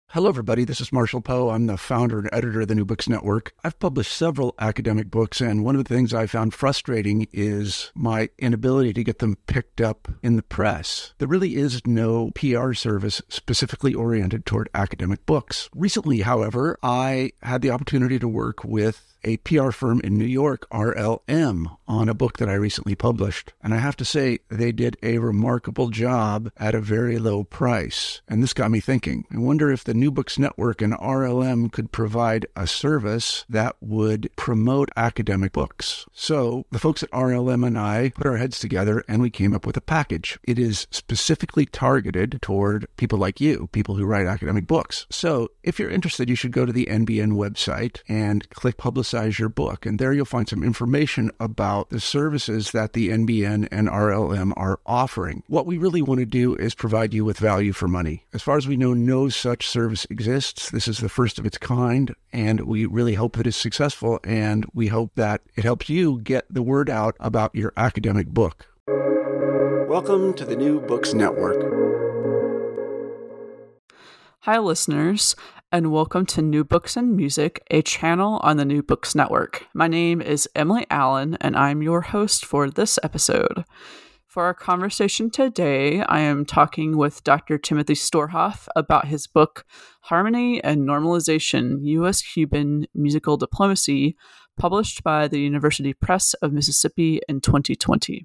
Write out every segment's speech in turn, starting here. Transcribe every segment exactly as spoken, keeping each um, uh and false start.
Hello, everybody. This is Marshall Poe. I'm the founder and editor of the New Books Network. I've published several academic books, and one of the things I found frustrating is my inability to get them picked up in the press. There really is no P R service specifically oriented toward academic books. Recently, however, I had the opportunity to work with a P R firm in New York, R L M, on a book that I recently published. And I have to say, they did a remarkable job at a very low price. And this got me thinking. I wonder if the New Books Network and R L M could provide a service that would promote academic books. So the folks at R L M and I put our heads together and we came up with a package. It is specifically targeted toward people like you, people who write academic books. So if you're interested, you should go to the N B N website and click Publicize your book. And there you'll find some information about the services that the N B N and R L M are offering. What we really want to do is provide you with value for money. As far as we know, no such service exists. This is the first of its kind, and we really hope that it's successful, and we hope that it helps you get the word out about your academic book. Welcome to the New Books Network. Hi, listeners, and welcome to New Books and Music, a channel on the New Books Network. My name is Emily Allen, and I'm your host for this episode. For our conversation today, I am talking with Doctor Timothy Storhoff about his book, Harmony and Normalization, U S Cuban Musical Diplomacy, published by the University Press of Mississippi in twenty twenty.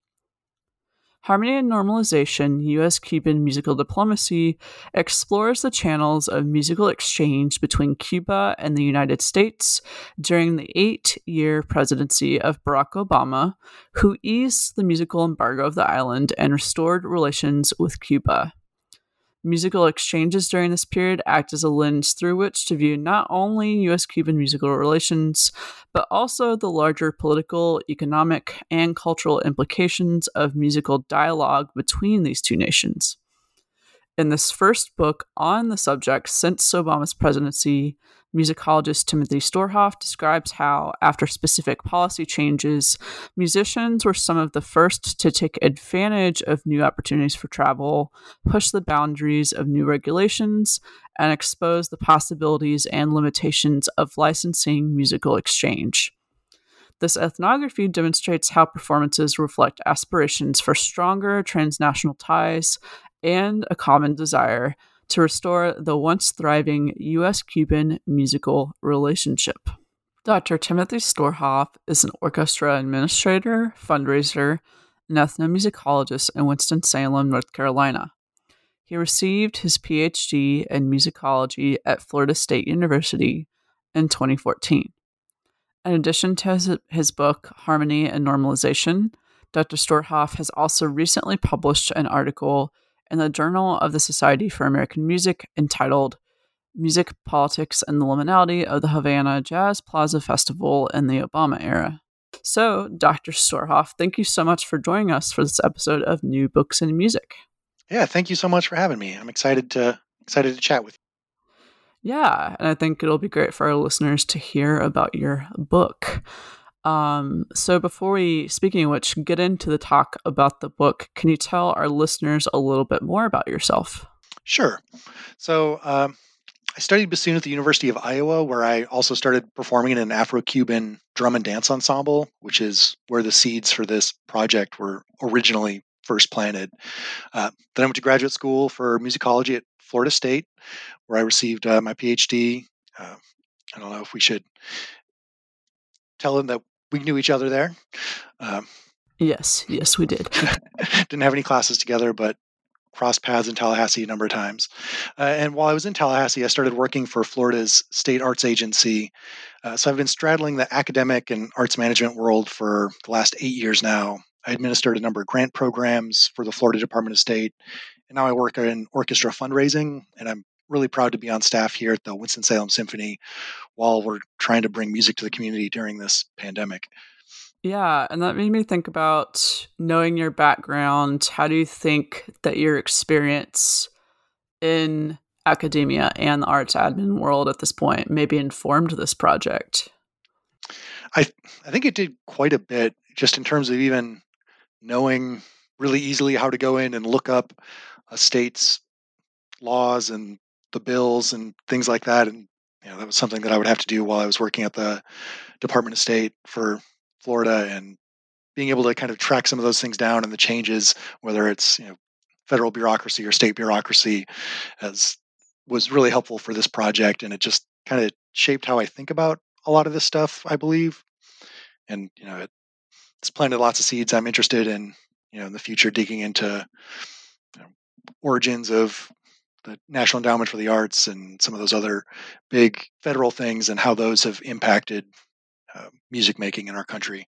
Harmony and Normalization, U S Cuban Musical Diplomacy explores the channels of musical exchange between Cuba and the United States during the eight-year presidency of Barack Obama, who eased the musical embargo of the island and restored relations with Cuba. Musical exchanges during this period act as a lens through which to view not only U S-Cuban musical relations, but also the larger political, economic, and cultural implications of musical dialogue between these two nations. In this first book on the subject since Obama's presidency, musicologist Timothy Storhoff describes how, after specific policy changes, musicians were some of the first to take advantage of new opportunities for travel, push the boundaries of new regulations, and expose the possibilities and limitations of licensing musical exchange. This ethnography demonstrates how performances reflect aspirations for stronger transnational ties and a common desire to restore the once thriving U S-Cuban musical relationship. Doctor Timothy Storhoff is an orchestra administrator, fundraiser, and ethnomusicologist in Winston-Salem, North Carolina. He received his P H D in musicology at Florida State University in twenty fourteen. In addition to his, his book, Harmony and Normalization, Doctor Storhoff has also recently published an article in the Journal of the Society for American Music entitled Music, Politics, and the Liminality of the Havana Jazz Plaza Festival in the Obama Era. So, Doctor Storhoff, thank you so much for joining us for this episode of New Books and Music. Yeah, thank you so much for having me. I'm excited to excited to chat with you. Yeah, and I think it'll be great for our listeners to hear about your book. Um, so before we, speaking of which, get into the talk about the book, can you tell our listeners a little bit more about yourself? Sure. So um, I studied bassoon at the University of Iowa, where I also started performing in an Afro-Cuban drum and dance ensemble, which is where the seeds for this project were originally first planted. Uh, then I went to graduate school for musicology at Florida State, where I received uh, my P H D. Uh, I don't know if we should tell them that we knew each other there. Um, yes, yes, we did. Didn't have any classes together, but crossed paths in Tallahassee a number of times. Uh, and while I was in Tallahassee, I started working for Florida's state arts agency. Uh, so I've been straddling the academic and arts management world for the last eight years now. I administered a number of grant programs for the Florida Department of State, and now I work in orchestra fundraising, and I'm really proud to be on staff here at the Winston-Salem Symphony while we're trying to bring music to the community during this pandemic. Yeah, and that made me think about knowing your background. How do you think that your experience in academia and the arts admin world at this point maybe informed this project? I I think it did quite a bit, just in terms of even knowing really easily how to go in and look up a state's laws and the bills and things like that. And you know, that was something that I would have to do while I was working at the Department of State for Florida, and being able to kind of track some of those things down and the changes, whether it's you know federal bureaucracy or state bureaucracy, as was really helpful for this project. And it just kind of shaped how I think about a lot of this stuff, I believe. And you know, it, it's planted lots of seeds. I'm interested in you know in the future digging into you know, origins of the National Endowment for the Arts and some of those other big federal things and how those have impacted uh, music making in our country.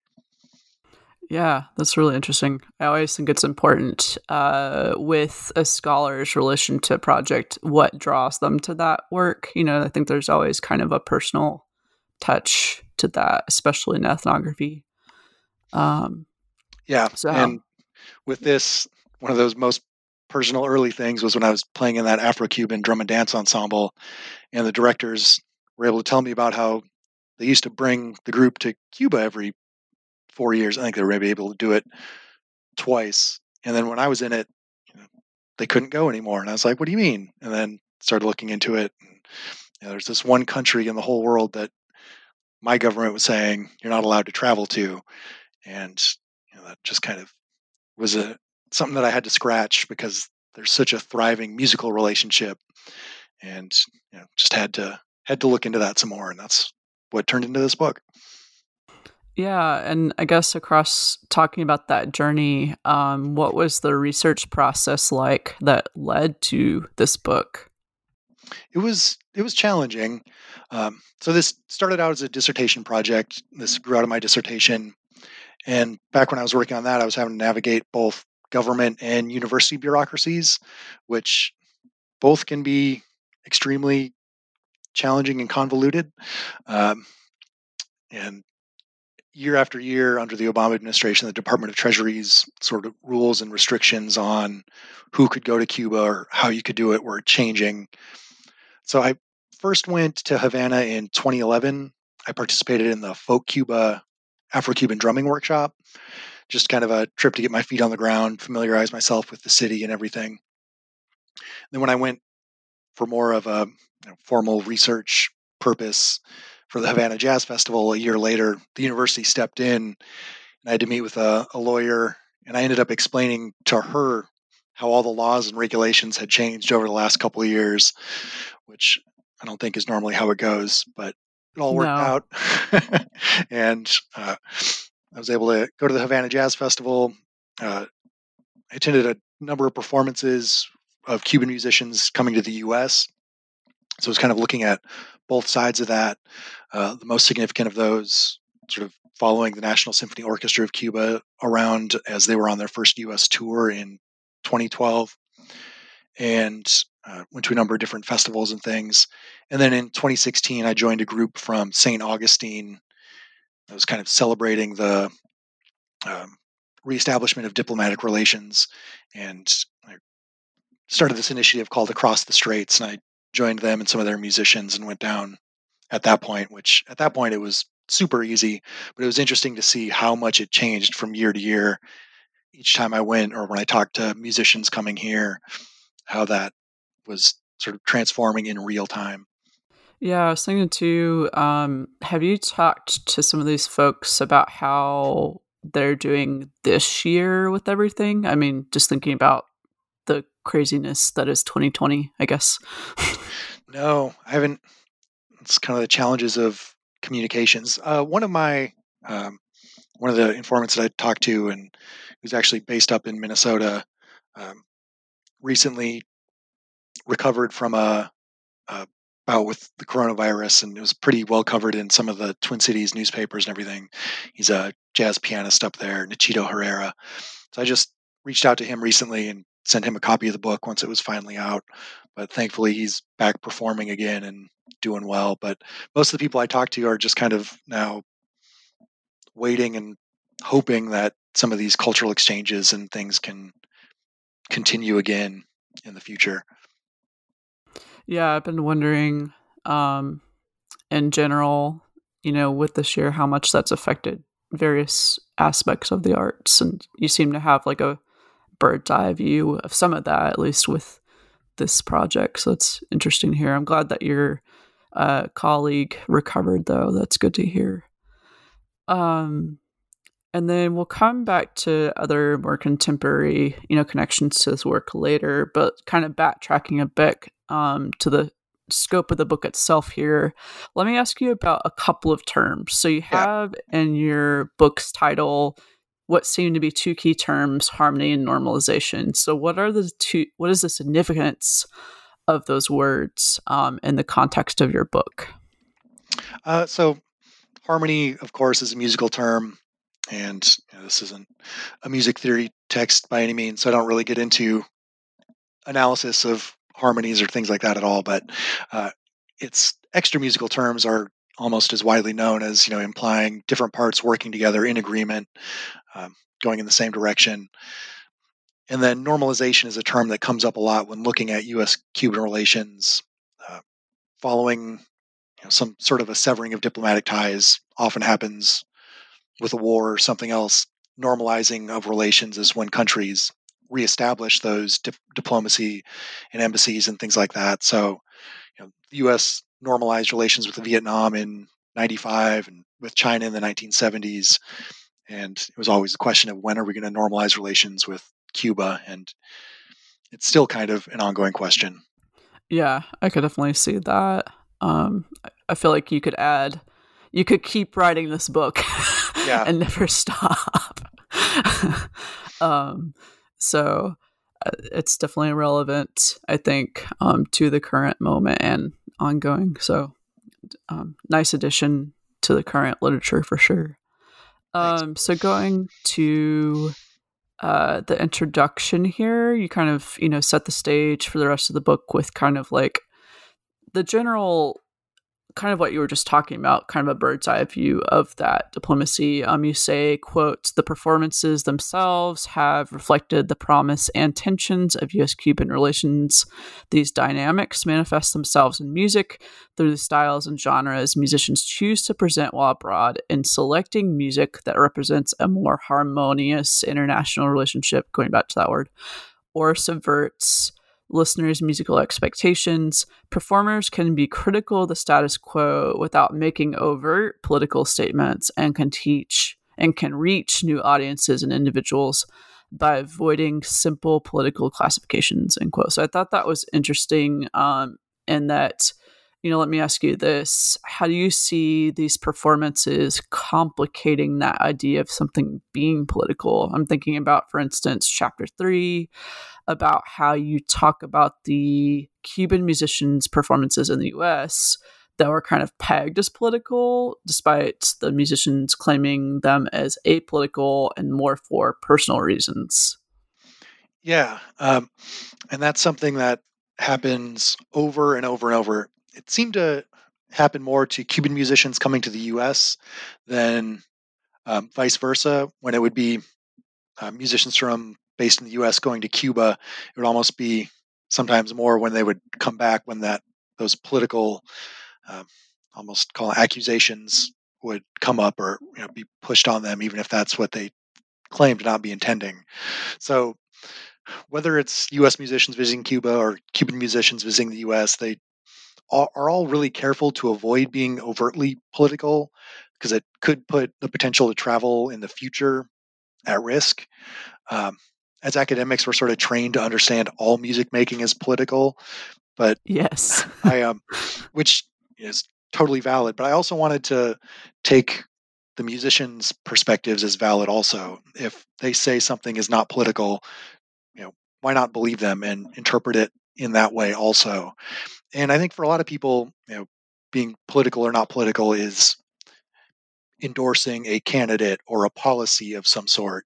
Yeah, that's really interesting. I always think it's important uh, with a scholar's relation to a project, what draws them to that work. You know, I think there's always kind of a personal touch to that, especially in ethnography. Um, yeah. So, and with this, one of those most personal early things was when I was playing in that Afro-Cuban drum and dance ensemble, and the directors were able to tell me about how they used to bring the group to Cuba every four years. I think they were maybe able to do it twice. And then when I was in it, you know, they couldn't go anymore. And I was like, what do you mean? And then started looking into it. And, you know, there's this one country in the whole world that my government was saying you're not allowed to travel to. And you know, that just kind of was a something that I had to scratch, because there's such a thriving musical relationship, and you know, just had to had to look into that some more, and that's what turned into this book. Yeah, and I guess across talking about that journey, um, what was the research process like that led to this book? It was it was challenging. Um, so this started out as a dissertation project. This grew out of my dissertation, and back when I was working on that, I was having to navigate both government and university bureaucracies, which both can be extremely challenging and convoluted. Um, and year after year under the Obama administration, the Department of Treasury's sort of rules and restrictions on who could go to Cuba or how you could do it were changing. So I first went to Havana in twenty eleven. I participated in the Folk Cuba Afro-Cuban drumming workshop, just kind of a trip to get my feet on the ground, familiarize myself with the city and everything. Then when I went for more of a you know, formal research purpose for the Havana Jazz Festival a year later, the university stepped in, and I had to meet with a, a lawyer, and I ended up explaining to her how all the laws and regulations had changed over the last couple of years, which I don't think is normally how it goes, but it all worked No. out. And uh, I was able to go to the Havana Jazz Festival. Uh, I attended a number of performances of Cuban musicians coming to the U S. So I was kind of looking at both sides of that. Uh, the most significant of those, sort of following the National Symphony Orchestra of Cuba around as they were on their first U S tour in twenty twelve, and uh, went to a number of different festivals and things. And then in twenty sixteen, I joined a group from Saint Augustine. I was kind of celebrating the um, reestablishment of diplomatic relations, and I started this initiative called Across the Straits, and I joined them and some of their musicians and went down at that point, which at that point it was super easy, but it was interesting to see how much it changed from year to year. Each time I went, or when I talked to musicians coming here, how that was sort of transforming in real time. Yeah, I was thinking too, um, have you talked to some of these folks about how they're doing this year with everything? I mean, just thinking about the craziness that is twenty twenty, I guess. No, I haven't. It's kind of the challenges of communications. Uh, one of my, um, one of the informants that I talked to, and who's actually based up in Minnesota, um, recently recovered from a, a bout with the coronavirus, and it was pretty well covered in some of the Twin Cities newspapers and everything. He's a jazz pianist up there, Nachito Herrera. So I just reached out to him recently and sent him a copy of the book once it was finally out. But thankfully, he's back performing again and doing well. But most of the people I talk to are just kind of now waiting and hoping that some of these cultural exchanges and things can continue again in the future. Yeah, I've been wondering, um, in general, you know, with this year, how much that's affected various aspects of the arts. And you seem to have like a bird's eye view of some of that, at least with this project. So it's interesting to hear. I'm glad that your uh, colleague recovered, though. That's good to hear. Um, and then we'll come back to other more contemporary, you know, connections to this work later, but kind of backtracking a bit um, to the scope of the book itself here. Let me ask you about a couple of terms. So you have yeah. in your book's title what seem to be two key terms, harmony and normalization. So what are the two, what is the significance of those words um, in the context of your book? Uh, so harmony, of course, is a musical term, and you know, this isn't a music theory text by any means, so I don't really get into analysis of harmonies or things like that at all, but uh, its extra musical terms are almost as widely known as, you know, implying different parts working together in agreement, um, going in the same direction. And then normalization is a term that comes up a lot when looking at U S Cuban relations, uh, following you know, some sort of a severing of diplomatic ties. Often happens with a war or something else. Normalizing of relations is when countries reestablish those dip- diplomacy and embassies and things like that. So, you know, the U S normalized relations with Vietnam in ninety-five and with China in the nineteen seventies. And it was always a question of when are we going to normalize relations with Cuba? And it's still kind of an ongoing question. Yeah, I could definitely see that. Um, I feel like you could add, you could keep writing this book yeah. and never stop. um, so uh, it's definitely relevant, I think, um, to the current moment and ongoing. So um, nice addition to the current literature for sure. Um, so going to uh, the introduction here, you kind of, you know, set the stage for the rest of the book with kind of like the general, kind of what you were just talking about, kind of a bird's eye view of that diplomacy. Um, you say, quote, the performances themselves have reflected the promise and tensions of U S-Cuban relations. These dynamics manifest themselves in music through the styles and genres musicians choose to present while abroad, in selecting music that represents a more harmonious international relationship, going back to that word, or subverts listeners' musical expectations. Performers can be critical of the status quo without making overt political statements, and can teach and can reach new audiences and individuals by avoiding simple political classifications, end quote. So I thought that was interesting um, in that, you know, let me ask you this. How do you see these performances complicating that idea of something being political? I'm thinking about, for instance, chapter three, about how you talk about the Cuban musicians' performances in the U S that were kind of pegged as political, despite the musicians claiming them as apolitical and more for personal reasons. Yeah. Um, and that's something that happens over and over and over. It seemed to happen more to Cuban musicians coming to the U S than um, vice versa. When it would be uh, musicians from based in the U S going to Cuba, it would almost be sometimes more when they would come back when that those political, um, almost call it accusations, would come up or you know, be pushed on them, even if that's what they claim to not be intending. So whether it's U S musicians visiting Cuba or Cuban musicians visiting the U S, they are are all really careful to avoid being overtly political because it could put the potential to travel in the future at risk. Um, as academics, we're sort of trained to understand all music making as political, but yes, I um, which is totally valid. But I also wanted to take the musicians' perspectives as valid. Also, if they say something is not political, you know, why not believe them and interpret it in that way also? And I think for a lot of people, you know, being political or not political is endorsing a candidate or a policy of some sort.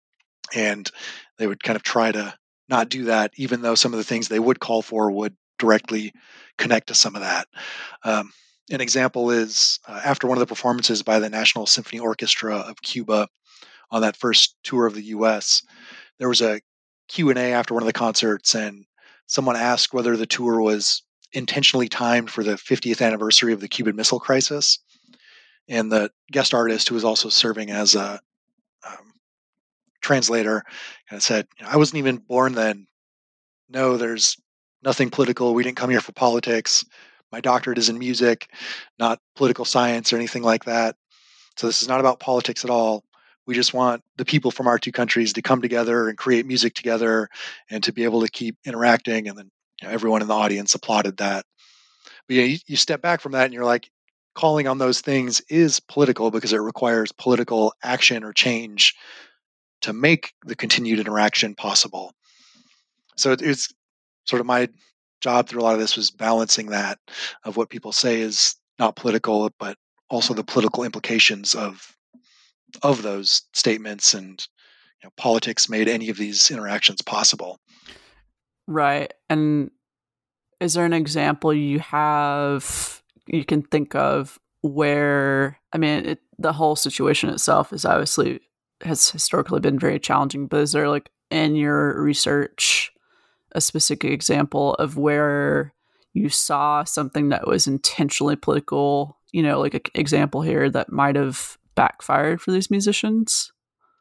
And they would kind of try to not do that, even though some of the things they would call for would directly connect to some of that. Um, an example is uh, after one of the performances by the National Symphony Orchestra of Cuba on that first tour of the U S, there was a Q and A after one of the concerts, and someone asked whether the tour was intentionally timed for the fiftieth anniversary of the Cuban Missile Crisis. And the guest artist, who was also serving as a um, translator, kind of said, "I wasn't even born then. No, there's nothing political. We didn't come here for politics. My doctorate is in music, not political science or anything like that. So this is not about politics at all. We just want the people from our two countries to come together and create music together and to be able to keep interacting. And then you know, everyone in the audience applauded that. But yeah, you, you step back from that and you're like, calling on those things is political because it requires political action or change to make the continued interaction possible. So it, it's sort of my job through a lot of this was balancing that of what people say is not political, but also the political implications of of those statements, and you know, politics made any of these interactions possible. Right. And is there an example you have you can think of where, I mean, it, the whole situation itself is obviously has historically been very challenging, but is there like in your research a specific example of where you saw something that was intentionally political, you know, like an example here that might have backfired for these musicians?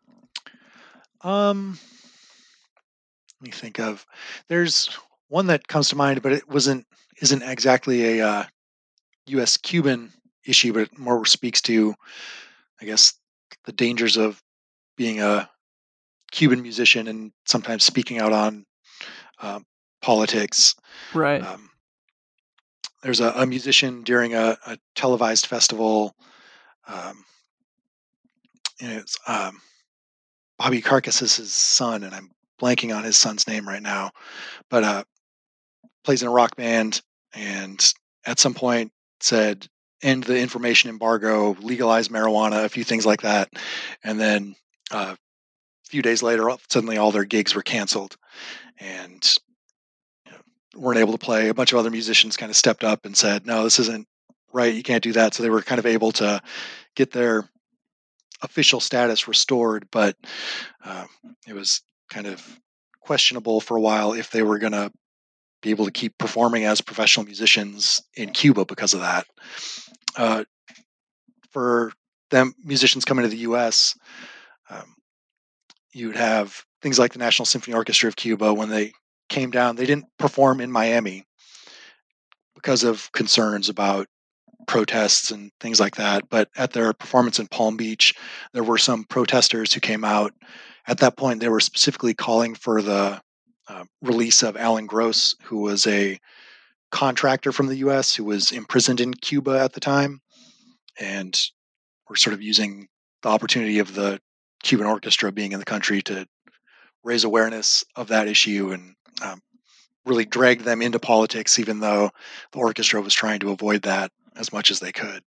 Um, let me think of. There's one that comes to mind, but it wasn't isn't exactly a uh, U S Cuban issue, but it more speaks to, I guess, the dangers of being a Cuban musician and sometimes speaking out on um, politics. Right. Um, there's a, a musician during a, a televised festival. Um, and it's um, Bobby Carcass's son, and I'm blanking on his son's name right now, but uh, plays in a rock band, and at some point said, "End the information embargo, legalize marijuana," a few things like that, and then uh, a few days later, suddenly all their gigs were canceled, and you know, weren't able to play. A bunch of other musicians kind of stepped up and said, "No, this isn't right. You can't do that." So they were kind of able to get their official status restored, but uh, it was kind of questionable for a while if they were going to be able to keep performing as professional musicians in Cuba because of that. Uh, for them, musicians coming to the U S, um, you would have things like the National Symphony Orchestra of Cuba. When they came down, they didn't perform in Miami because of concerns about protests and things like that. But at their performance in Palm Beach, there were some protesters who came out. At that point, they were specifically calling for the uh, release of Alan Gross, who was a contractor from the U S who was imprisoned in Cuba at the time, and were sort of using the opportunity of the Cuban orchestra being in the country to raise awareness of that issue and um, really dragged them into politics, even though the orchestra was trying to avoid that as much as they could.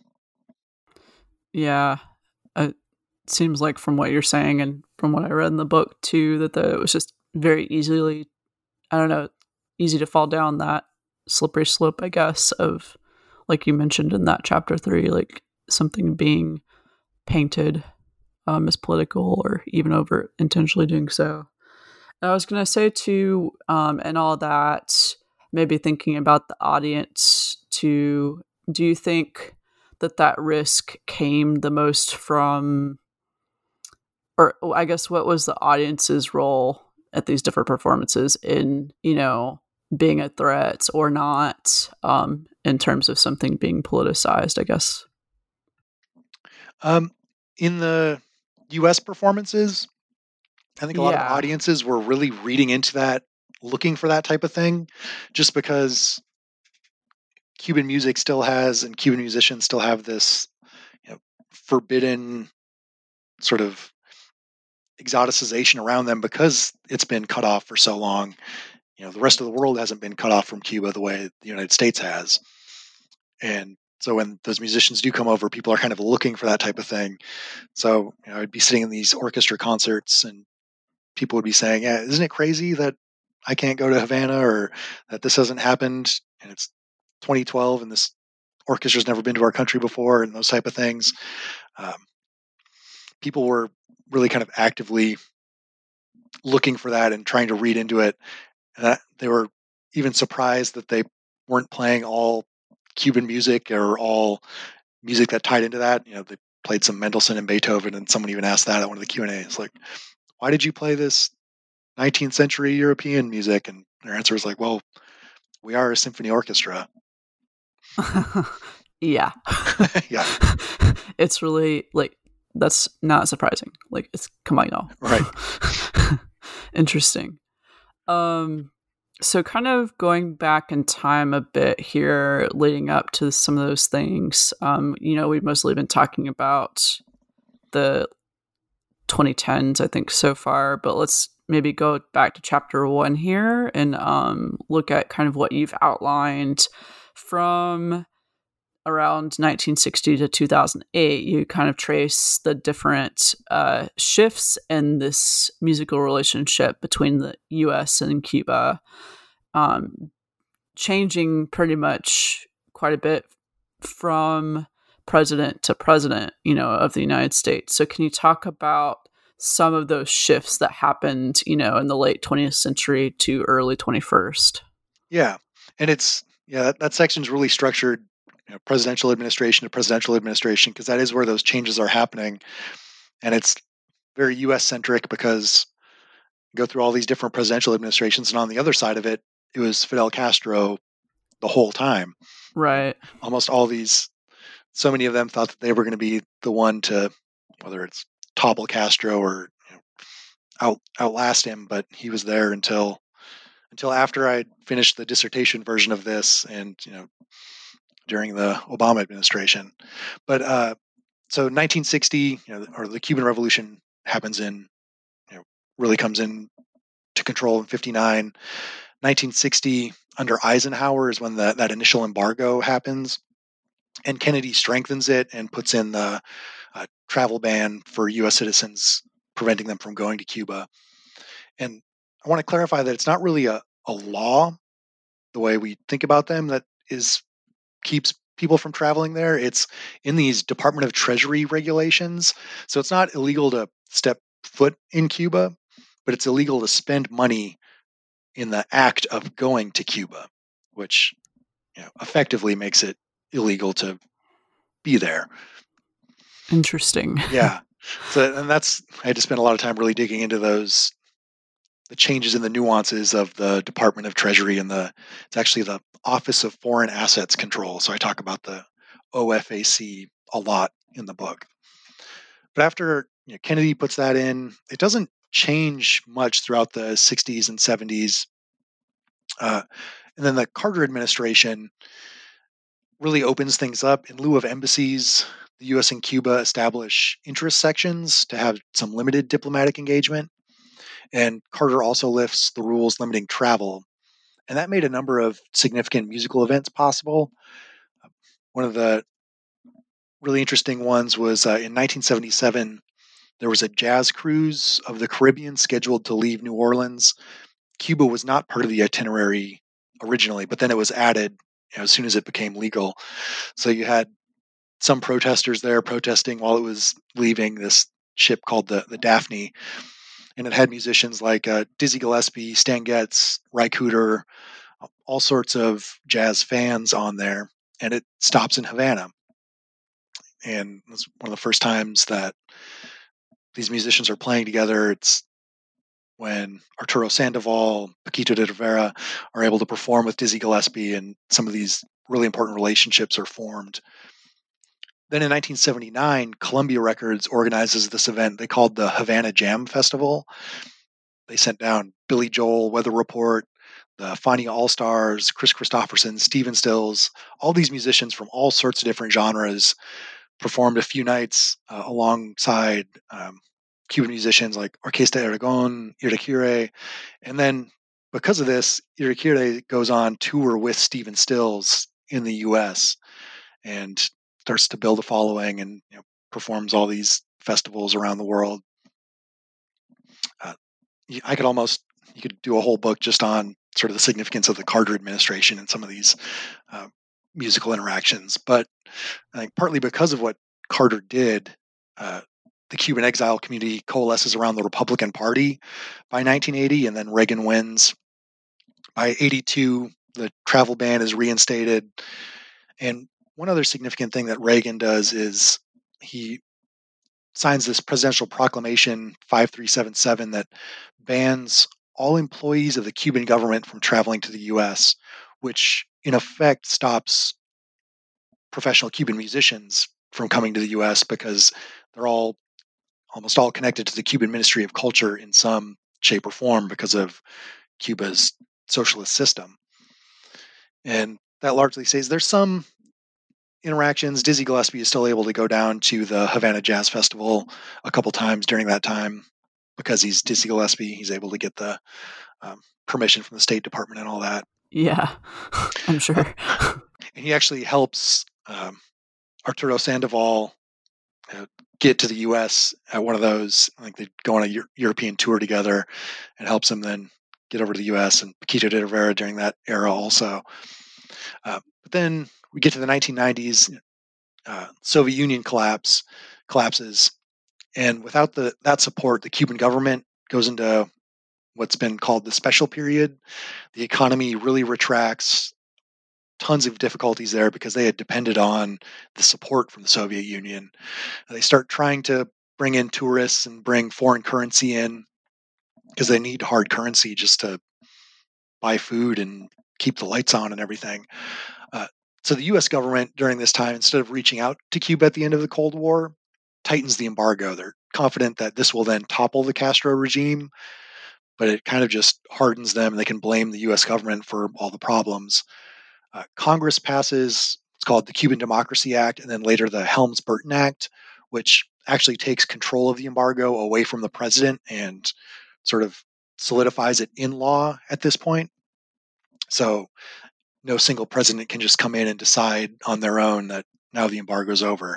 Yeah, it seems like from what you're saying and from what I read in the book too, that the, it was just very easily, I don't know, easy to fall down that slippery slope, I guess, of, like you mentioned in that chapter three, like something being painted um, as political or even over intentionally doing so. And I was going to say too, um, and all that, maybe thinking about the audience too, do you think that that risk came the most from, or I guess what was the audience's role at these different performances in, you know, being a threat or not, um, in terms of something being politicized, I guess? Um, in the U S performances, I think a lot of Yeah. audiences were really reading into that, looking for that type of thing, just because Cuban music still has, and Cuban musicians still have this, you know, forbidden sort of exoticization around them because it's been cut off for so long. You know, the rest of the world hasn't been cut off from Cuba the way the United States has. And so when those musicians do come over, people are kind of looking for that type of thing. So, you know, I'd be sitting in these orchestra concerts and people would be saying, "Yeah, isn't it crazy that I can't go to Havana, or that this hasn't happened? And it's twenty twelve and this orchestra's never been to our country before," and those type of things. Um, people were really kind of actively looking for that and trying to read into it. And that, they were even surprised that they weren't playing all Cuban music or all music that tied into that. You know, they played some Mendelssohn and Beethoven, and someone even asked that at one of the Q and A's, like, "Why did you play this nineteenth century European music?" And their answer was like, well, we are a symphony orchestra. Yeah. Yeah. It's really, like, that's not surprising. Like, it's, come on, y'all. Right. Interesting. Um, so kind of going back in time a bit here, leading up to some of those things, um, you know, we've mostly been talking about the twenty tens, I think, so far, but let's maybe go back to chapter one here and um, look at kind of what you've outlined from around nineteen sixty to two thousand eight. You kind of trace the different uh, shifts in this musical relationship between the U S and Cuba, um, changing pretty much quite a bit from president to president, you know, of the United States. So can you talk about some of those shifts that happened, you know, in the late twentieth century to early twenty-first? Yeah. And it's, yeah, that, that section's really structured, you know, presidential administration to presidential administration, because that is where those changes are happening. And it's very U S centric because you go through all these different presidential administrations. And on the other side of it, it was Fidel Castro the whole time. Right. Almost all these, so many of them thought that they were going to be the one to, whether it's topple Castro or, you know, out, outlast him, but he was there until until after I finished the dissertation version of this, and you know, during the Obama administration. But uh, so nineteen sixty, you know, or the Cuban Revolution happens in, you know, really comes in to control in fifty-nine. nineteen sixty under Eisenhower is when the, that initial embargo happens, and Kennedy strengthens it and puts in the uh, travel ban for U S citizens, preventing them from going to Cuba. And I want to clarify that it's not really a, a law the way we think about them that is keeps people from traveling there. It's in these Department of Treasury regulations. So it's not illegal to step foot in Cuba, but it's illegal to spend money in the act of going to Cuba, which, you know, effectively makes it illegal to be there. Interesting. Yeah. So, and that's, I had to spend a lot of time really digging into those, the changes in the nuances of the Department of Treasury and the, it's actually the Office of Foreign Assets Control. So I talk about the O F A C a lot in the book. But after, you know, Kennedy puts that in, it doesn't change much throughout the sixties and seventies. Uh, and then the Carter administration really opens things up. In lieu of embassies, the U S and Cuba establish interest sections to have some limited diplomatic engagement. And Carter also lifts the rules limiting travel. And that made a number of significant musical events possible. One of the really interesting ones was uh, in nineteen seventy-seven, there was a jazz cruise of the Caribbean scheduled to leave New Orleans. Cuba was not part of the itinerary originally, but then it was added, you know, as soon as it became legal. So you had some protesters there protesting while it was leaving this ship called the, the Daphne. And it had musicians like uh, Dizzy Gillespie, Stan Getz, Ry Cooder, all sorts of jazz fans on there. And it stops in Havana. And it's one of the first times that these musicians are playing together. It's when Arturo Sandoval, Paquito de Rivera are able to perform with Dizzy Gillespie, and some of these really important relationships are formed. Then in nineteen seventy-nine, Columbia Records organizes this event they called the Havana Jam Festival. They sent down Billy Joel, Weather Report, the Fania All-Stars, Chris Christopherson, Stephen Stills, all these musicians from all sorts of different genres performed a few nights uh, alongside um, Cuban musicians like Orquesta Aragon, Irakere. And then because of this, Irakere goes on tour with Stephen Stills in the U S and starts to build a following and, you know, performs all these festivals around the world. Uh, I could almost, you could do a whole book just on sort of the significance of the Carter administration and some of these uh, musical interactions. But I think partly because of what Carter did, uh, the Cuban exile community coalesces around the Republican Party by nineteen eighty, and then Reagan wins. By eighty-two, the travel ban is reinstated. And one other significant thing that Reagan does is he signs this presidential proclamation five three seven seven that bans all employees of the Cuban government from traveling to the U S, which in effect stops professional Cuban musicians from coming to the U S because they're all almost all connected to the Cuban Ministry of Culture in some shape or form because of Cuba's socialist system. And that largely says there's some interactions. Dizzy Gillespie is still able to go down to the Havana Jazz Festival a couple times during that time because he's Dizzy Gillespie. He's able to get the um, permission from the State Department and all that. Yeah, I'm sure. Uh, and he actually helps um, Arturo Sandoval uh, get to the U S at one of those. I think they go on a Euro- European tour together and helps him then get over to the U S, and Paquito de Rivera during that era also. Uh, but then we get to the nineteen nineties, uh, Soviet Union collapse collapses, and without the that support, the Cuban government goes into what's been called the special period. The economy really retracts. Tons of difficulties there because they had depended on the support from the Soviet Union. And they start trying to bring in tourists and bring foreign currency in because they need hard currency just to buy food and keep the lights on and everything. Uh, so the U S government during this time, instead of reaching out to Cuba at the end of the Cold War, tightens the embargo. They're confident that this will then topple the Castro regime, but it kind of just hardens them and they can blame the U S government for all the problems. Uh, Congress passes what's called the Cuban Democracy Act and then later the Helms-Burton Act, which actually takes control of the embargo away from the president and sort of solidifies it in law at this point. So no single president can just come in and decide on their own that now the embargo is over.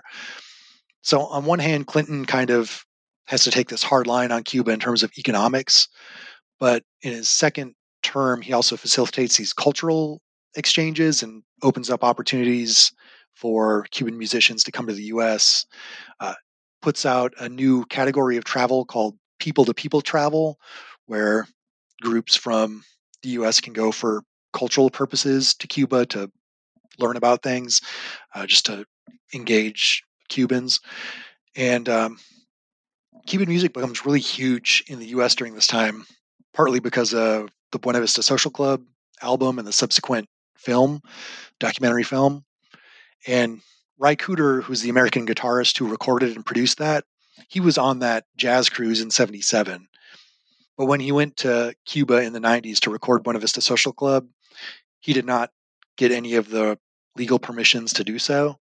So on one hand, Clinton kind of has to take this hard line on Cuba in terms of economics, but in his second term, he also facilitates these cultural exchanges and opens up opportunities for Cuban musicians to come to the U S, uh, puts out a new category of travel called people-to-people travel, where groups from the U S can go for cultural purposes to Cuba to learn about things, uh, just to engage Cubans. And um, Cuban music becomes really huge in the U S during this time, partly because of the Buena Vista Social Club album and the subsequent film, documentary film. And Ry Cooder, who's the American guitarist who recorded and produced that, he was on that jazz cruise in seventy-seven. But when he went to Cuba in the nineties to record Buena Vista Social Club, he did not get any of the legal permissions to do so.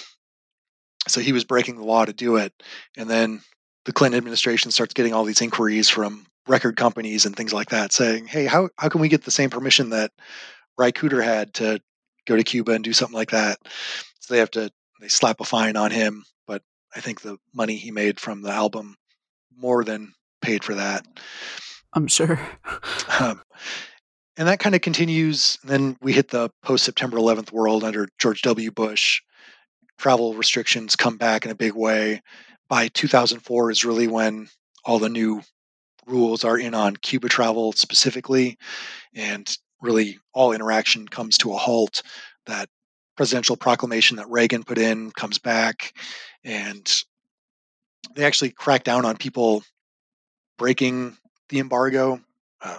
So he was breaking the law to do it. And then the Clinton administration starts getting all these inquiries from record companies and things like that saying, hey, how, how can we get the same permission that Ry Cooder had to go to Cuba and do something like that? So they have to, they slap a fine on him. But I think the money he made from the album more than paid for that. I'm sure. um, and that kind of continues. And then we hit the post-September eleventh world under George W. Bush. Travel restrictions come back in a big way. By two thousand four is really when all the new rules are in on Cuba travel specifically, and really all interaction comes to a halt. That presidential proclamation that Reagan put in comes back, and they actually crack down on people breaking the embargo. Uh,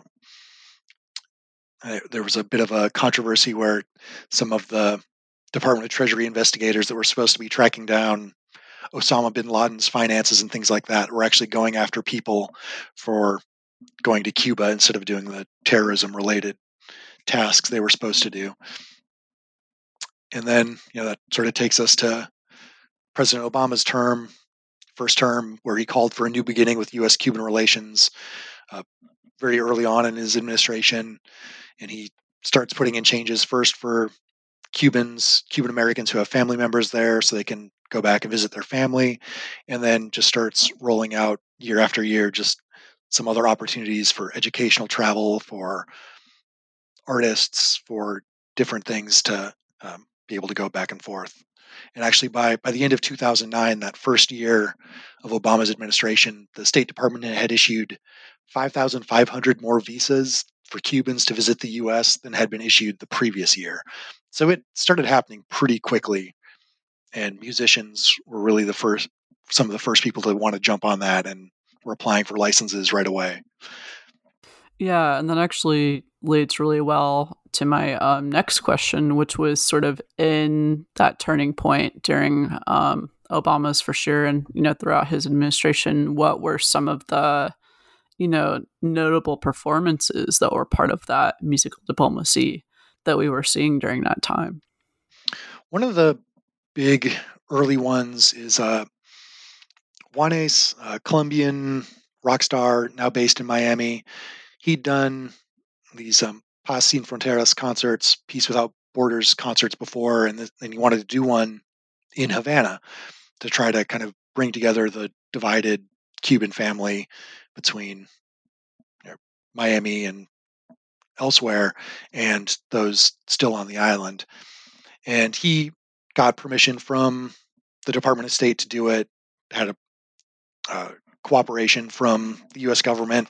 there was a bit of a controversy where some of the Department of Treasury investigators that were supposed to be tracking down Osama bin Laden's finances and things like that were actually going after people for going to Cuba instead of doing the terrorism-related tasks they were supposed to do. And then, you know, that sort of takes us to President Obama's term, first term, where he called for a new beginning with U S-Cuban relations uh, very early on in his administration. And he starts putting in changes first for Cubans, Cuban Americans who have family members there so they can go back and visit their family, and then just starts rolling out year after year just some other opportunities for educational travel, for artists, for different things to um, be able to go back and forth. And actually by, by the end of two thousand nine, that first year of Obama's administration, the State Department had issued five thousand five hundred more visas for Cubans to visit the U S than had been issued the previous year. So it started happening pretty quickly, and musicians were really the first, some of the first people to want to jump on that and were applying for licenses right away. Yeah, and that actually leads really well to my um, next question, which was sort of in that turning point during um, Obama's for sure, and you know throughout his administration. What were some of the you know notable performances that were part of that musical diplomacy that we were seeing during that time? One of the big early ones is uh, Juanes, a Colombian rock star now based in Miami. He'd done these um, Paz Sin Fronteras concerts, Peace Without Borders concerts before, and, th- and he wanted to do one in Havana to try to kind of bring together the divided Cuban family between you know, Miami and elsewhere, and those still on the island. And he got permission from the Department of State to do it, had a uh, cooperation from the U S government.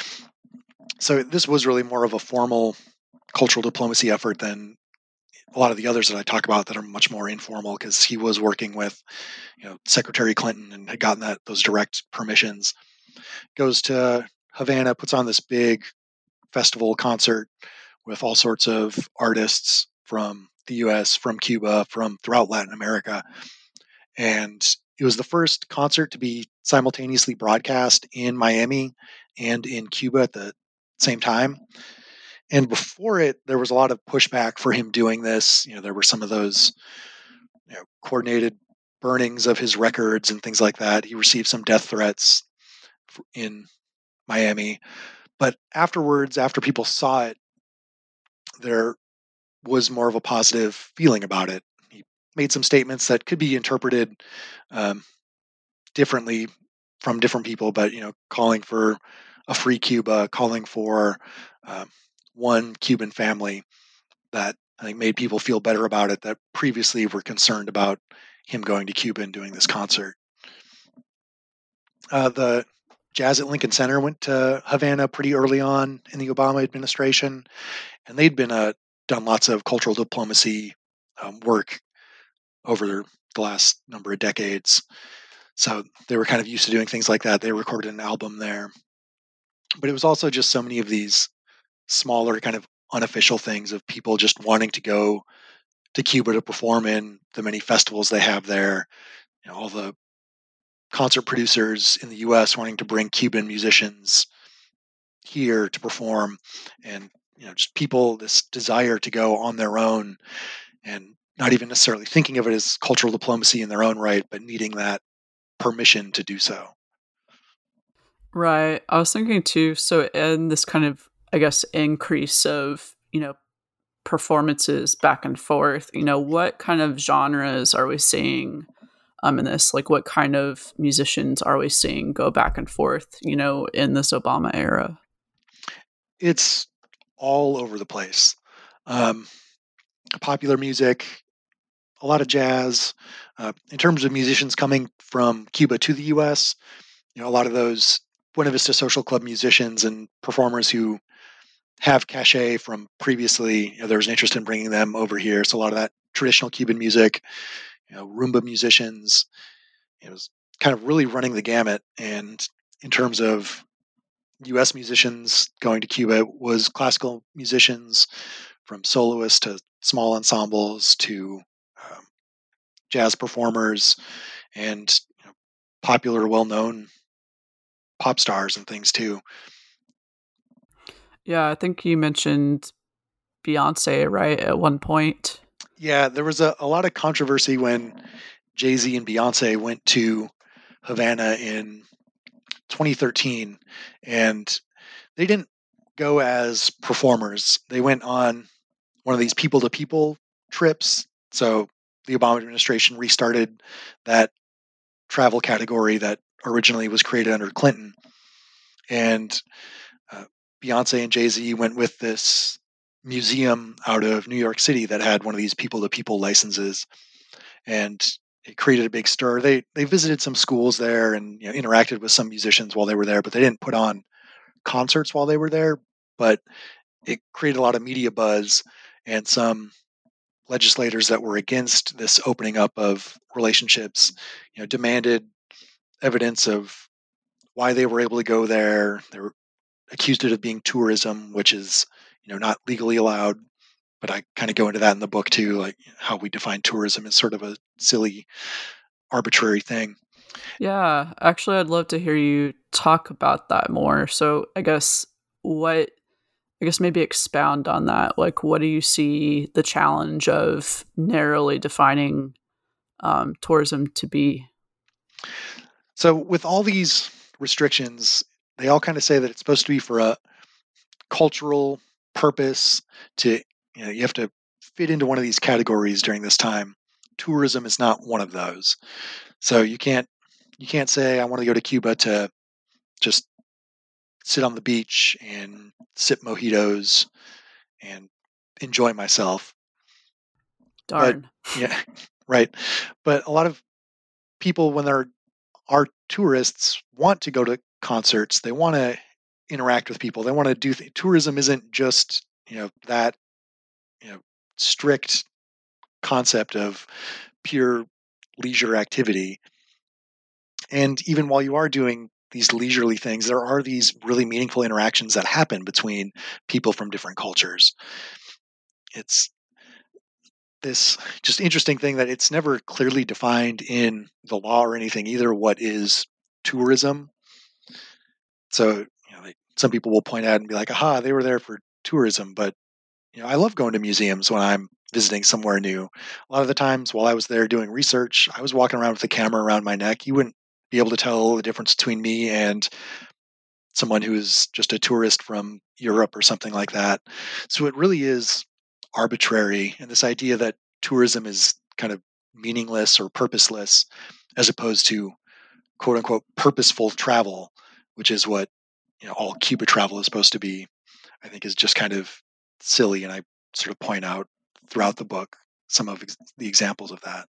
So this was really more of a formal cultural diplomacy effort than a lot of the others that I talk about that are much more informal, because he was working with, you know, Secretary Clinton and had gotten that those direct permissions. Goes to Havana, puts on this big festival concert with all sorts of artists from the U S, from Cuba, from throughout Latin America. And it was the first concert to be simultaneously broadcast in Miami and in Cuba at the same time. And before it, there was a lot of pushback for him doing this. You know, there were some of those you know, coordinated burnings of his records and things like that. He received some death threats in Miami. But afterwards, after people saw it, there was more of a positive feeling about it. He made some statements that could be interpreted um, differently from different people, but you know, calling for a free Cuba, calling for um, one Cuban family, that I think made people feel better about it that previously were concerned about him going to Cuba and doing this concert. Uh, the Jazz at Lincoln Center went to Havana pretty early on in the Obama administration, and they'd been uh, done lots of cultural diplomacy um, work over the last number of decades. So they were kind of used to doing things like that. They recorded an album there. But it was also just so many of these smaller kind of unofficial things of people just wanting to go to Cuba to perform in the many festivals they have there. You know, all the concert producers in the U S wanting to bring Cuban musicians here to perform, and you know, just people this desire to go on their own and not even necessarily thinking of it as cultural diplomacy in their own right, but needing that permission to do so. Right. I was thinking too, so in this kind of, I guess, increase of, you know, performances back and forth, you know, what kind of genres are we seeing um in this? Like what kind of musicians are we seeing go back and forth, you know, in this Obama era? It's all over the place. Um, Popular music, a lot of jazz. Uh, in terms of musicians coming from Cuba to the U S, you know, a lot of those Buena Vista Social Club musicians and performers who have cachet from previously, you know, there was an interest in bringing them over here. So a lot of that traditional Cuban music, you know, rumba musicians, you know, kind of really running the gamut. And in terms of U S musicians going to Cuba, was classical musicians from soloists to small ensembles to um, jazz performers and you know, popular, well-known pop stars and things too. Yeah, I think you mentioned Beyonce, right, at one point. Yeah, there was a, a lot of controversy when Jay-Z and Beyonce went to Havana in twenty thirteen, and they didn't go as performers. They went on one of these people-to-people trips. So the Obama administration restarted that travel category that originally was created under Clinton. And uh, Beyonce and Jay-Z went with this museum out of New York City that had one of these people-to-people licenses, and it created a big stir. They they visited some schools there and you know, interacted with some musicians while they were there, but they didn't put on concerts while they were there. But it created a lot of media buzz, and some legislators that were against this opening up of relationships, you know, demanded evidence of why they were able to go there. There were accused it of being tourism, which is, you know, not legally allowed. But I kind of go into that in the book too, like how we define tourism as sort of a silly, arbitrary thing. Yeah, actually, I'd love to hear you talk about that more. So, I guess what, I guess maybe expound on that. Like, what do you see the challenge of narrowly defining um, tourism to be? So, with all these restrictions, they all kind of say that it's supposed to be for a cultural purpose. To, you know, you have to fit into one of these categories during this time. Tourism is not one of those. So you can't you can't say I want to go to Cuba to just sit on the beach and sip mojitos and enjoy myself. But Darn. yeah, right. But a lot of people, when they're are tourists, want to go to concerts. They want to interact with people. They want to do th- tourism isn't just, you know, that, you know, strict concept of pure leisure activity. And even while you are doing these leisurely things, there are these really meaningful interactions that happen between people from different cultures. It's this just interesting thing that it's never clearly defined in the law or anything either, what is tourism. So, you know, like some people will point out and be like, aha, they were there for tourism. But, you know, I love going to museums when I'm visiting somewhere new. A lot of the times while I was there doing research, I was walking around with a camera around my neck. You wouldn't be able to tell the difference between me and someone who's just a tourist from Europe or something like that. So it really is arbitrary. And this idea that tourism is kind of meaningless or purposeless, as opposed to quote unquote purposeful travel, which is what, you know, all Cuba travel is supposed to be, I think is just kind of silly. And I sort of point out throughout the book some of ex- the examples of that.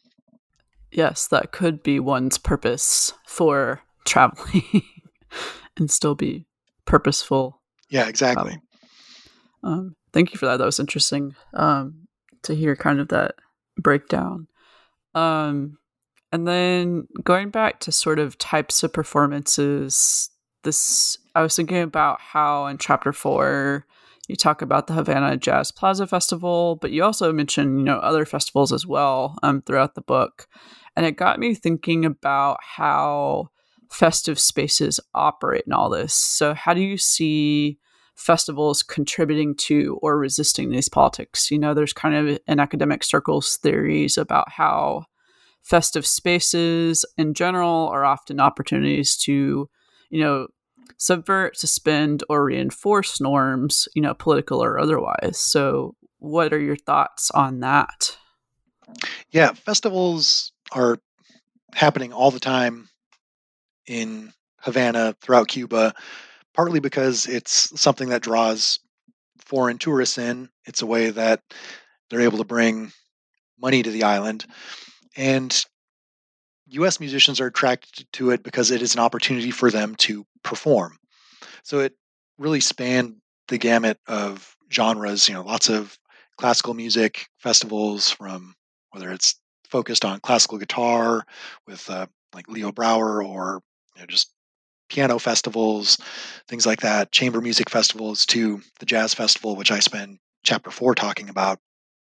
Yes, that could be one's purpose for traveling and still be purposeful. Yeah, exactly. travel. Um, thank you for that. That was interesting um, to hear kind of that breakdown. Um, and then going back to sort of types of performances, this I was thinking about how in chapter four you talk about the Havana Jazz Plaza Festival, but you also mention, you know, other festivals as well um, throughout the book, and it got me thinking about how festive spaces operate in all this. So, how do you see festivals contributing to or resisting these politics? You know, there's kind of in academic circles theories about how festive spaces in general are often opportunities to, you know, subvert, suspend, or reinforce norms, you know, political or otherwise. So, what are your thoughts on that? Yeah, festivals are happening all the time in Havana, throughout Cuba, partly because it's something that draws foreign tourists in. It's a way that they're able to bring money to the island. And U S musicians are attracted to it because it is an opportunity for them to perform. So it really spanned the gamut of genres, you know, lots of classical music festivals, from whether it's focused on classical guitar with uh, like Leo Brouwer, or, you know, just piano festivals, things like that, chamber music festivals, to the jazz festival, which I spend chapter four talking about.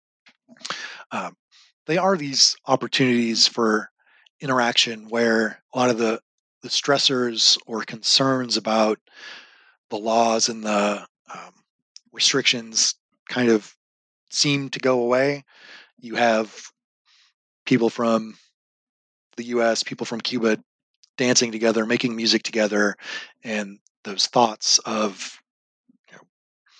Um, they are these opportunities for interaction where a lot of the, the stressors or concerns about the laws and the um, restrictions kind of seem to go away. You have people from the U S, people from Cuba dancing together, making music together, and those thoughts of, you know,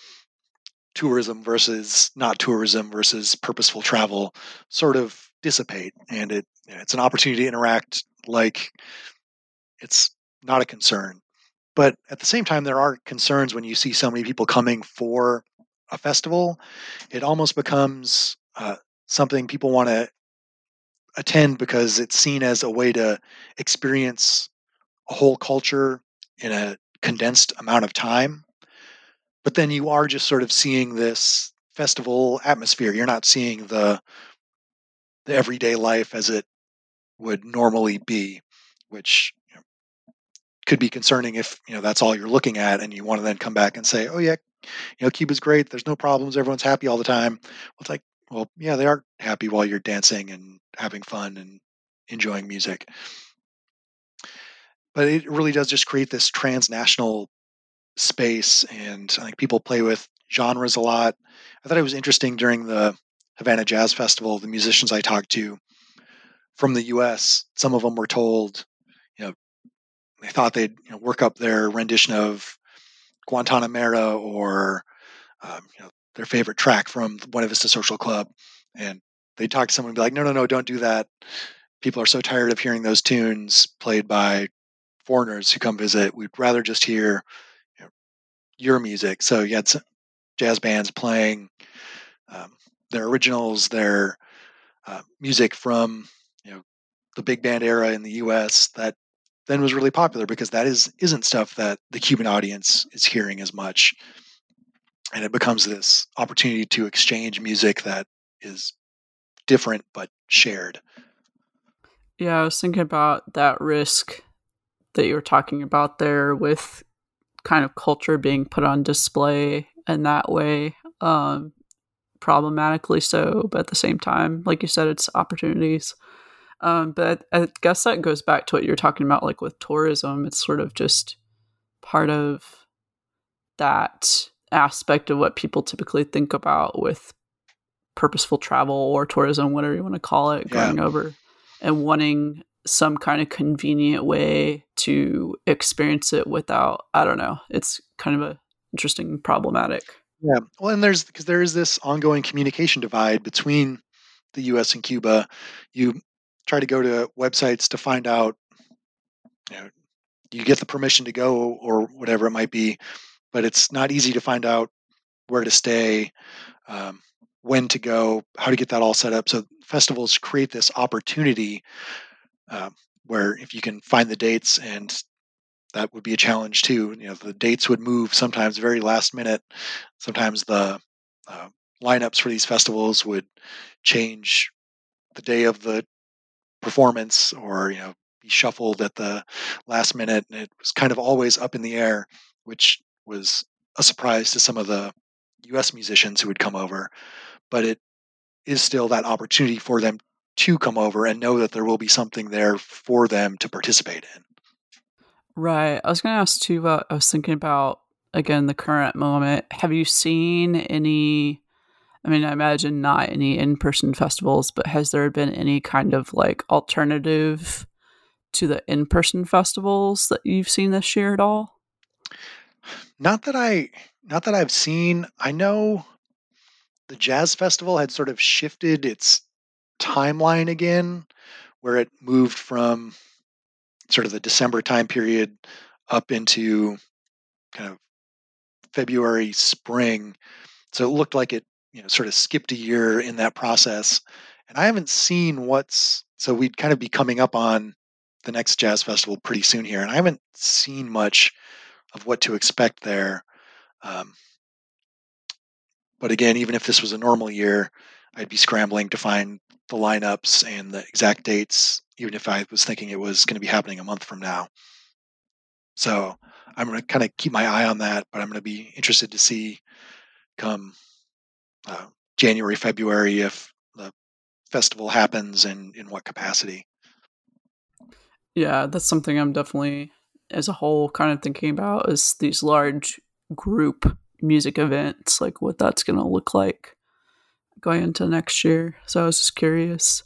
tourism versus not tourism versus purposeful travel sort of dissipate, and it it's an opportunity to interact like it's not a concern. But at the same time, there are concerns when you see so many people coming for a festival. It almost becomes uh, something people want to attend because it's seen as a way to experience a whole culture in a condensed amount of time. But then you are just sort of seeing this festival atmosphere. You're not seeing the the everyday life as it would normally be, which, you know, could be concerning if, you know, that's all you're looking at and you want to then come back and say, oh yeah, you know, Cuba's great. There's no problems. Everyone's happy all the time. Well, it's like, well, yeah, they are happy while you're dancing and having fun and enjoying music. But it really does just create this transnational space, and I think people play with genres a lot. I thought it was interesting during the Havana Jazz Festival, the musicians I talked to from the U S, some of them were told, you know, they thought they'd, you know, work up their rendition of Guantanamera or um, you know, their favorite track from Buena Vista Social Club, and they talk to someone and be like, no, no, no, don't do that. People are so tired of hearing those tunes played by foreigners who come visit. We'd rather just hear, you know, your music. So you had jazz bands playing um, their originals, their uh, music from, you know, the big band era in the U S that then was really popular because that is isn't stuff that the Cuban audience is hearing as much, and it becomes this opportunity to exchange music that is different but shared. Yeah, I was thinking about that risk that you were talking about there with kind of culture being put on display in that way, um, problematically so, but at the same time, like you said, it's opportunities. Um, but I, I guess that goes back to what you're talking about, like with tourism. It's sort of just part of that aspect of what people typically think about with purposeful travel or tourism, whatever you want to call it, Yeah. going over and wanting some kind of convenient way to experience it without, I don't know, it's kind of a interesting problematic. Yeah. Well, and there's because there is this ongoing communication divide between the U S and Cuba. You try to go to websites to find out, you know, you get the permission to go or whatever it might be, but it's not easy to find out where to stay, um, when to go, how to get that all set up. So festivals create this opportunity uh, where if you can find the dates, and that would be a challenge too. You know, the dates would move sometimes very last minute. Sometimes the uh, lineups for these festivals would change the day of the performance, or, you know, be shuffled at the last minute, and it was kind of always up in the air, which was a surprise to some of the U S musicians who would come over. But it is still that opportunity for them to come over and know that there will be something there for them to participate in. Right. I was going to ask too, uh, I was thinking about, again, the current moment. Have you seen any, I mean, I imagine not any in-person festivals, but has there been any kind of like alternative to the in-person festivals that you've seen this year at all? Not that I, not that I've seen. I know the jazz festival had sort of shifted its timeline again, where it moved from sort of the December time period up into kind of February, spring. So it looked like it, you know, sort of skipped a year in that process. And I haven't seen what's, so we'd kind of be coming up on the next jazz festival pretty soon here, and I haven't seen much of what to expect there. Um, but again, even if this was a normal year, I'd be scrambling to find the lineups and the exact dates, even if I was thinking it was going to be happening a month from now. So I'm going to kind of keep my eye on that, but I'm going to be interested to see come uh, January, February, if the festival happens and in what capacity. Yeah, that's something I'm definitely, as a whole, kind of thinking about is these large group music events, like what that's going to look like going into next year. So I was just curious.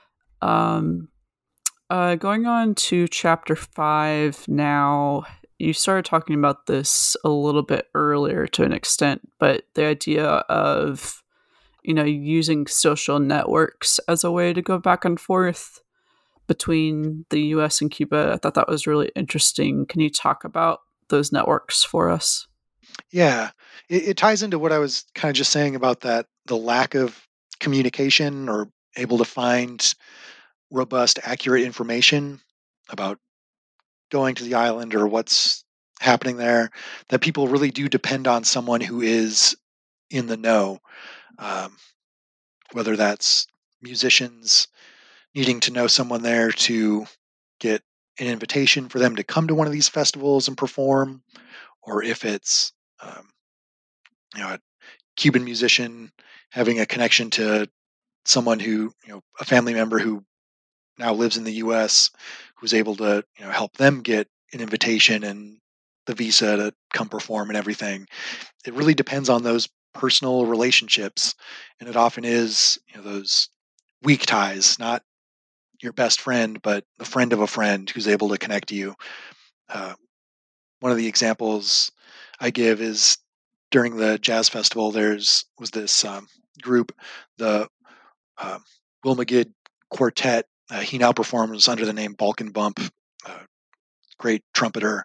Um, uh, going on to chapter five now, you started talking about this a little bit earlier to an extent, but the idea of, you know, using social networks as a way to go back and forth between the U S and Cuba, I thought that was really interesting. Can you talk about those networks for us? Yeah, it, it ties into what I was kind of just saying about that the lack of communication or able to find robust, accurate information about going to the island or what's happening there. That people really do depend on someone who is in the know, um, whether that's musicians needing to know someone there to get an invitation for them to come to one of these festivals and perform, or if it's um, you know a Cuban musician having a connection to someone who you know a family member who now lives in the U S who's able to you know help them get an invitation and the visa to come perform and everything. It really depends on those personal relationships, and it often is you know those weak ties, not your best friend, but the friend of a friend who's able to connect you. Uh, One of the examples I give is during the jazz festival. There's was this um, group, the uh, Will McGid Quartet. Uh, he now performs under the name Balkan Bump, uh, great trumpeter,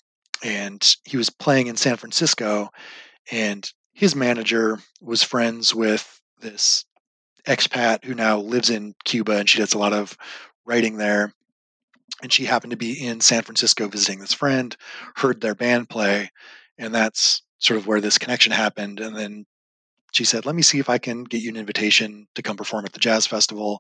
and he was playing in San Francisco. And his manager was friends with this expat who now lives in Cuba, and she does a lot of writing there. And she happened to be in San Francisco visiting this friend, heard their band play, and that's sort of where this connection happened. And then she said, "Let me see if I can get you an invitation to come perform at the jazz festival."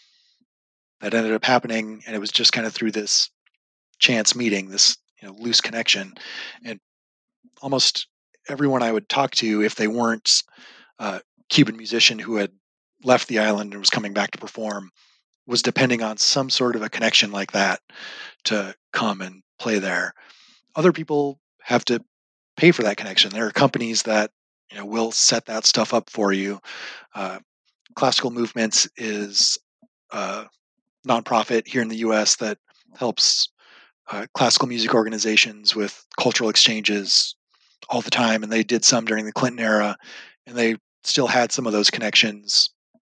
That ended up happening, and it was just kind of through this chance meeting, this you know loose connection. And almost everyone I would talk to, if they weren't a Cuban musician who had left the island and was coming back to perform, was depending on some sort of a connection like that to come and play there. Other people have to pay for that connection. There are companies that you know will set that stuff up for you. Uh, Classical Movements is a nonprofit here in the U S that helps uh, classical music organizations with cultural exchanges all the time, and they did some during the Clinton era, and they still had some of those connections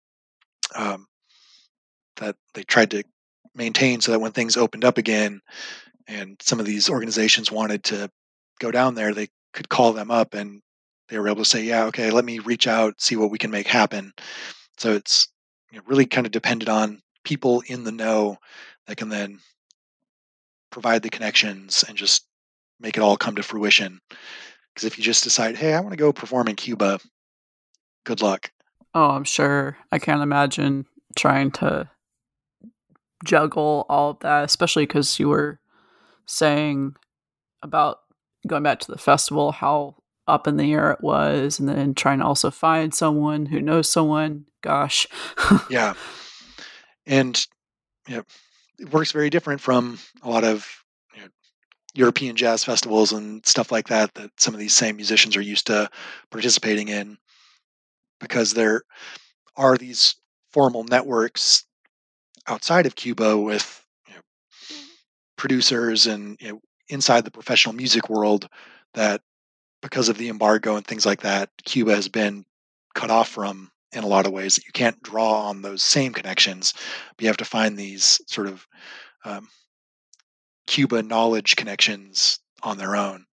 um, that they tried to maintain so that when things opened up again and some of these organizations wanted to go down there, they could call them up and they were able to say, yeah, okay, let me reach out, see what we can make happen. So it's you know, really kind of dependent on people in the know that can then provide the connections and just make it all come to fruition. Because if you just decide, hey, I want to go perform in Cuba, good luck. Oh, I'm sure. I can't imagine trying to juggle all of that, especially because you were saying about going back to the festival, how up in the air it was, and then trying to also find someone who knows someone. Gosh. Yeah. And you know, it works very different from a lot of you know, European jazz festivals and stuff like that that some of these same musicians are used to participating in, because there are these formal networks outside of Cuba with you know, producers and you know, inside the professional music world that, because of the embargo and things like that, Cuba has been cut off from in a lot of ways. That you can't draw on those same connections, but you have to find these sort of um, Cuba knowledge connections on their own.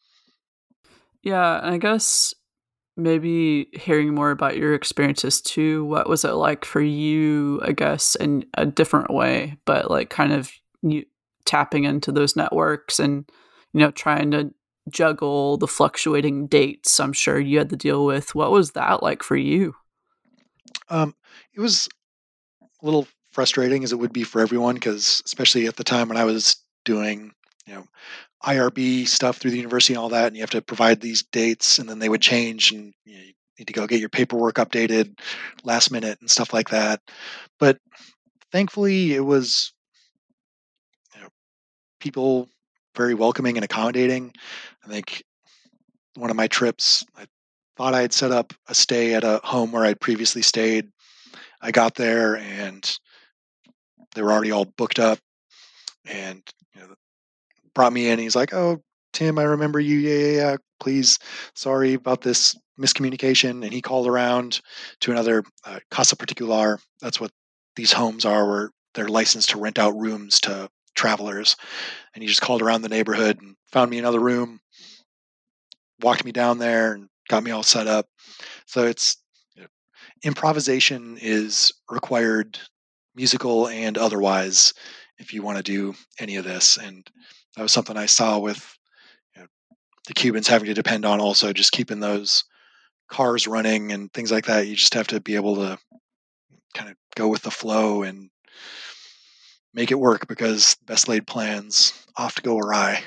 Yeah, and I guess maybe hearing more about your experiences too. What was it like for you, I guess, in a different way, but like kind of you tapping into those networks and, you know, trying to juggle the fluctuating dates I'm sure you had to deal with. What was that like for you? Um, it was a little frustrating, as it would be for everyone, because especially at the time when I was doing, you know, I R B stuff through the university and all that, and you have to provide these dates, and then they would change, and you know, you need to go get your paperwork updated last minute and stuff like that. But thankfully, it was you know, people very welcoming and accommodating. I think one of my trips, I thought I had set up a stay at a home where I'd previously stayed. I got there and they were already all booked up, and you know, brought me in. He's like, "Oh, Tim, I remember you. Yeah, yeah, yeah. Please, sorry about this miscommunication." And he called around to another uh, Casa Particular. That's what these homes are, where they're licensed to rent out rooms to travelers. And he just called around the neighborhood and found me another room, walked me down there, and got me all set up. So it's you know, improvisation is required, musical and otherwise, if you want to do any of this. And that was something I saw with you know, the Cubans having to depend on also just keeping those cars running and things like that. You just have to be able to kind of go with the flow and make it work because best laid plans often go awry.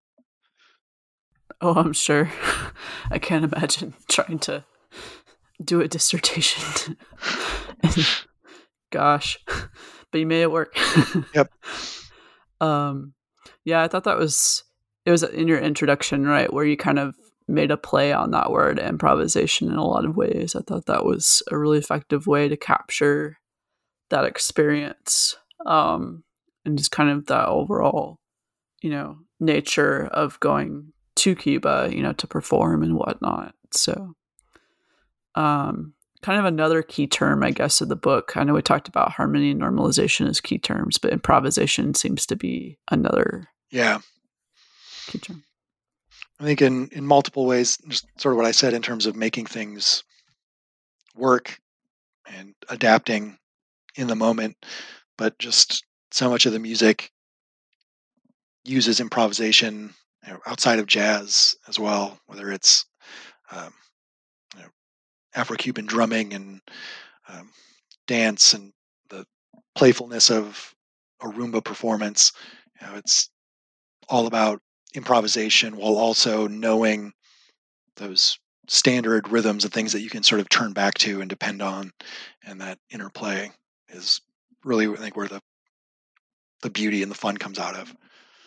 Oh, I'm sure. I can't imagine trying to do a dissertation. And, gosh, but you made it work. Yep. Um, yeah, I thought that was, it was in your introduction, right, where you kind of made a play on that word improvisation in a lot of ways. I thought that was a really effective way to capture that experience, um, and just kind of that overall, you know, nature of going to Cuba, you know, to perform and whatnot. So, um, kind of another key term, I guess, of the book. I know we talked about harmony and normalization as key terms, but improvisation seems to be another yeah key term. I think in, in multiple ways, just sort of what I said in terms of making things work and adapting in the moment, but just so much of the music uses improvisation, you know, outside of jazz as well, whether it's um, you know, Afro-Cuban drumming and um, dance and the playfulness of a rumba performance. You know, it's all about improvisation while also knowing those standard rhythms and things that you can sort of turn back to and depend on, and that interplay is really, I think, where the the beauty and the fun comes out of.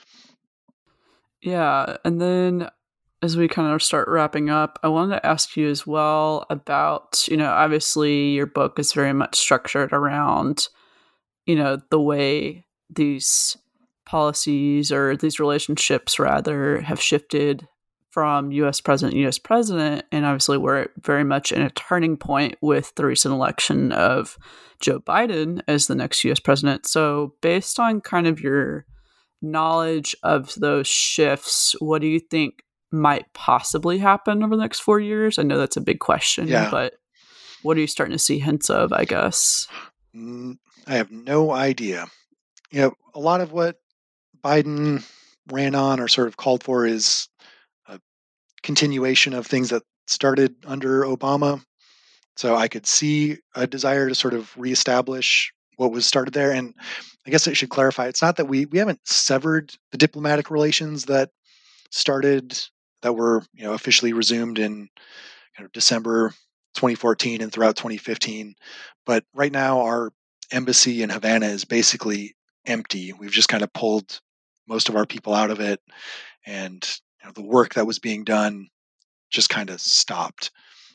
Yeah, and then as we kind of start wrapping up, I wanted to ask you as well about, you know, obviously your book is very much structured around, you know, the way these policies or these relationships rather have shifted from U S president to U S president. And obviously we're very much in a turning point with the recent election of Joe Biden as the next U S president. So based on kind of your knowledge of those shifts, what do you think might possibly happen over the next four years? I know that's a big question, Yeah. but what are you starting to see hints of, I guess? Mm, I have no idea. You know, a lot of what Biden ran on or sort of called for is a continuation of things that started under Obama. So I could see a desire to sort of reestablish what was started there. And I guess I should clarify, it's not that we we haven't severed the diplomatic relations that started, that were, you know, officially resumed in kind of December twenty fourteen and throughout twenty fifteen. But right now our embassy in Havana is basically empty. We've just kind of pulled most of our people out of it, and you know, the work that was being done just kind of stopped.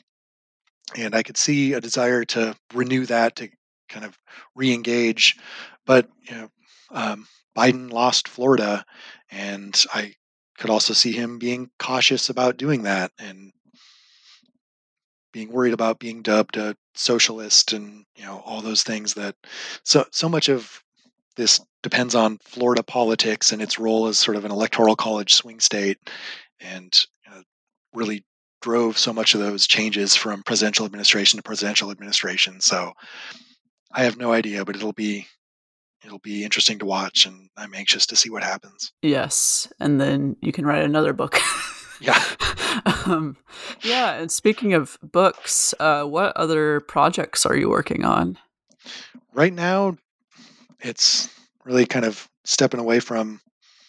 And I could see a desire to renew that, to kind of re-engage. But you know, um, Biden lost Florida, and I could also see him being cautious about doing that and being worried about being dubbed a socialist, and you know, all those things that so so much of this depends on Florida politics and its role as sort of an electoral college swing state, and you know, really drove so much of those changes from presidential administration to presidential administration. So I have no idea, but it'll be it'll be interesting to watch, and I'm anxious to see what happens. Yes, and then you can write another book. Yeah. um, yeah, and speaking of books, uh, what other projects are you working on? Right now, it's really kind of stepping away from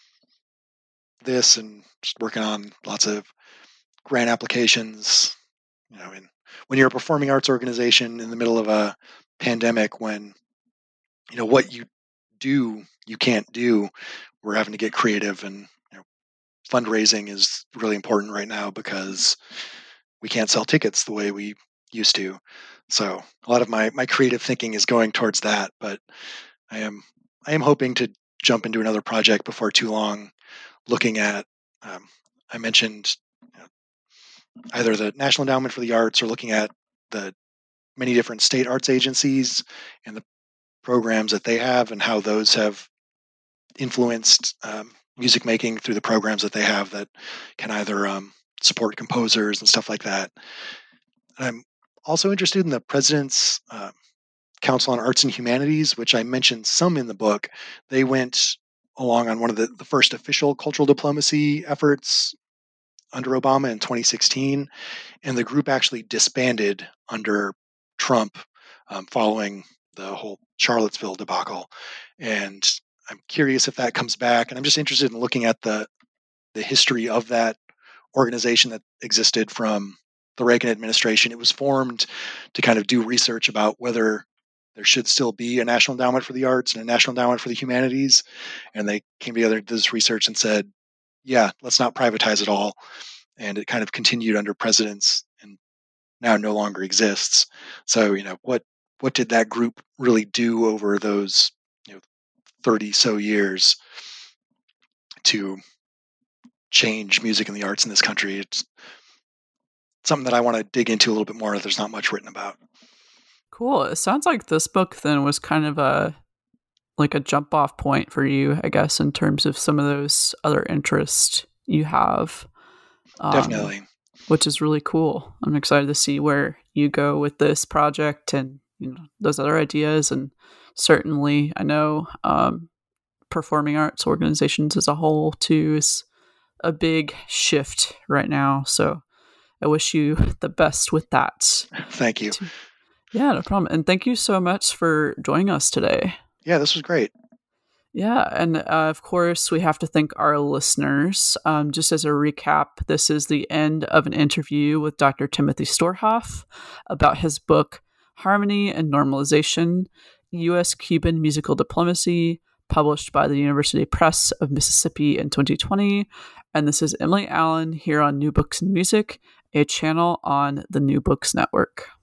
this and just working on lots of grant applications. You know, and when you're a performing arts organization in the middle of a pandemic, when you know what you do, you can't do, we're having to get creative, and you know, fundraising is really important right now because we can't sell tickets the way we used to. So a lot of my my creative thinking is going towards that, but I am I am hoping to jump into another project before too long, looking at um, I mentioned you know, either the National Endowment for the Arts, or looking at the many different state arts agencies and the programs that they have and how those have influenced um, music making through the programs that they have that can either um, support composers and stuff like that. And I'm also interested in the President's uh, Council on Arts and Humanities, which I mentioned some in the book. They went along on one of the, the first official cultural diplomacy efforts under Obama in twenty sixteen, and the group actually disbanded under Trump um, following the whole Charlottesville debacle. And I'm curious if that comes back, and I'm just interested in looking at the the history of that organization that existed from the Reagan administration. It was formed to kind of do research about whether there should still be a national endowment for the arts and a national endowment for the humanities. And they came together, did this research, and said, yeah, let's not privatize it all. And it kind of continued under presidents and now no longer exists. So, you know, what what did that group really do over those, you know, thirty so years to change music and the arts in this country? It's something that I want to dig into a little bit more. There's not much written about. Cool. It sounds like this book then was kind of a like a jump off point for you, I guess, in terms of some of those other interests you have. Um, Definitely. Which is really cool. I'm excited to see where you go with this project and, you know, those other ideas. And certainly I know um, performing arts organizations as a whole too is a big shift right now. So I wish you the best with that. Thank you. Yeah, no problem. And thank you so much for joining us today. Yeah, this was great. Yeah, and uh, of course, we have to thank our listeners. Um, just as a recap, this is the end of an interview with Doctor Timothy Storhoff about his book, Harmony and Normalization, U S Cuban Musical Diplomacy, published by the University Press of Mississippi in twenty twenty. And this is Emily Allen here on New Books and Music, a channel on the New Books Network.